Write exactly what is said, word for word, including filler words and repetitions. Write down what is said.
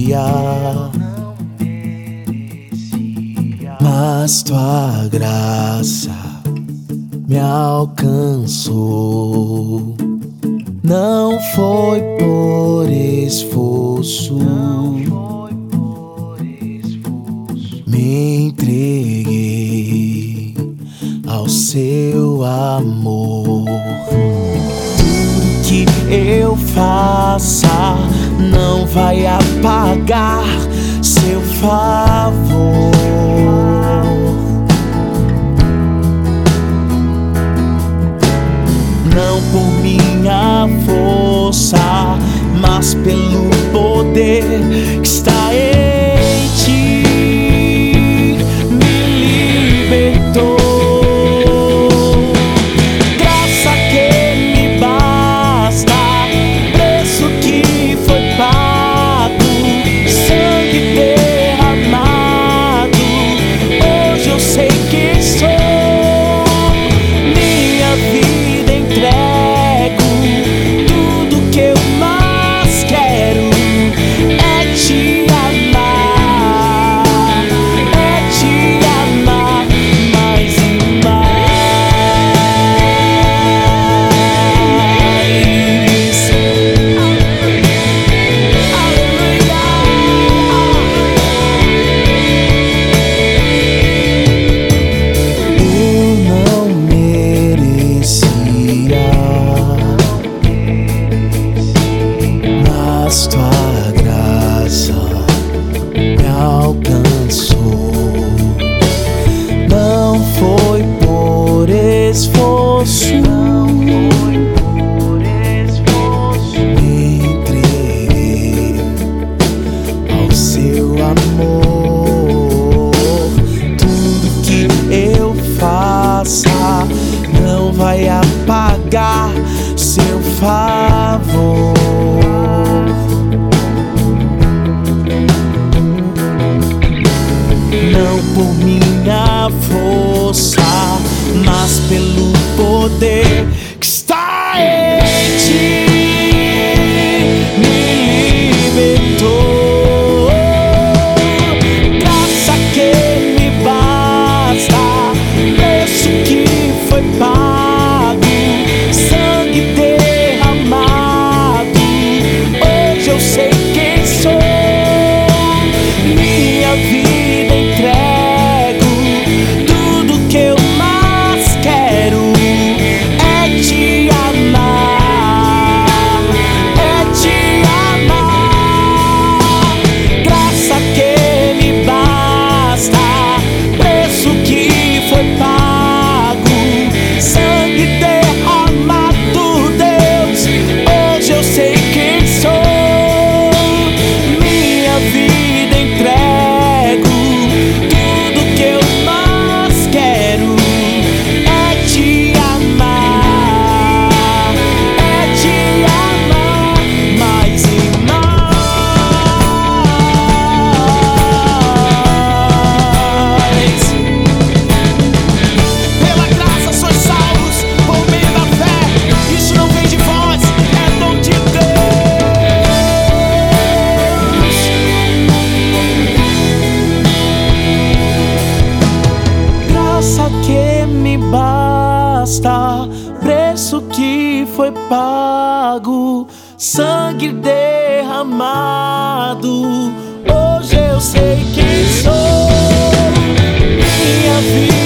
mas tua graça me alcançou. Não foi por esforço, me entreguei ao seu amor. Tudo que eu faça não vai apagar seu favor. Não por minha força, mas pelo poder que está em ti, me libertou. Graça que me basta, preço que foi pago, sangue derramado. Hoje eu sei quem sou. Minha vida entrego, tudo que eu mais quero é te amar, é te amar mais e mais. Aleluia. Eu não merecia, mas tua graça me alcançou. Não foi por esforço, me entreguei ao seu amor. Tudo que eu faça não vai apagar seu favor. Não por minha força, mas pelo poder que está em ti, me libertou. Graça que me basta, preço que foi pago, sangue derramado. Hoje eu sei quem sou. Minha vida entrego, tudo que eu mais quero é te amar, é te amar. Graça que me basta, preço que foi pago, sangue derramado. Deus, hoje eu sei quem sou. Minha vida entrego, tudo que eu mais quero é te amar, é te amar mais e mais. Pela graça sois salvos por meio da fé. Isso não vem de vós, é dom de Deus. Graça que me basta, preço que foi pago, sangue derramado. Hoje eu sei quem sou. Minha vida